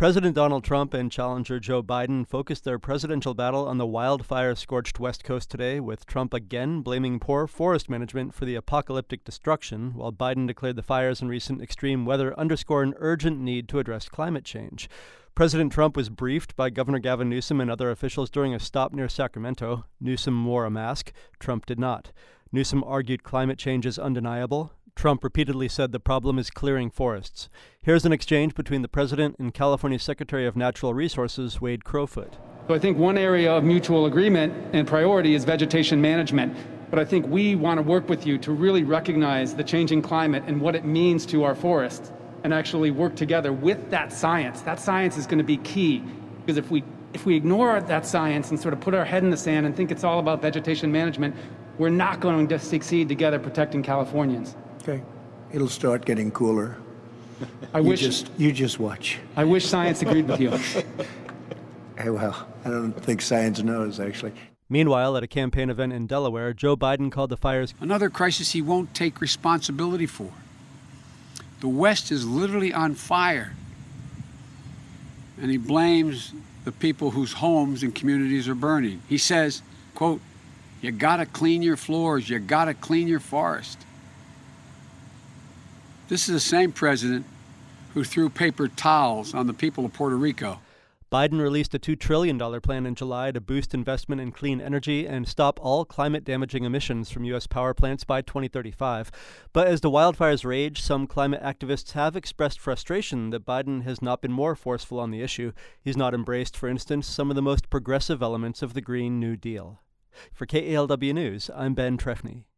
President Donald Trump and challenger Joe Biden focused their presidential battle on the wildfire-scorched West Coast today, with Trump again blaming poor forest management for the apocalyptic destruction, while Biden declared the fires and recent extreme weather underscore an urgent need to address climate change. President Trump was briefed by Governor Gavin Newsom and other officials during a stop near Sacramento. Newsom wore a mask. Trump did not. Newsom argued climate change is undeniable. Trump repeatedly said the problem is clearing forests. Here's an exchange between the president and California Secretary of Natural Resources, Wade Crowfoot. So I think one area of mutual agreement and priority is vegetation management. But I think we want to work with you to really recognize the changing climate and what it means to our forests and actually work together with that science. That science is going to be key, because if we ignore that science and sort of put our head in the sand and think it's all about vegetation management, we're not going to succeed together protecting Californians. Okay. It'll start getting cooler. You just watch. I wish science agreed with you. Well, I don't think science knows, actually. Meanwhile, at a campaign event in Delaware, Joe Biden called the fires another crisis he won't take responsibility for. The West is literally on fire. And he blames the people whose homes and communities are burning. He says, quote, "You gotta clean your floors, you gotta clean your forest." This is the same president who threw paper towels on the people of Puerto Rico. Biden released a $2 trillion plan in July to boost investment in clean energy and stop all climate-damaging emissions from U.S. power plants by 2035. But as the wildfires rage, some climate activists have expressed frustration that Biden has not been more forceful on the issue. He's not embraced, for instance, some of the most progressive elements of the Green New Deal. For KALW News, I'm Ben Trefny.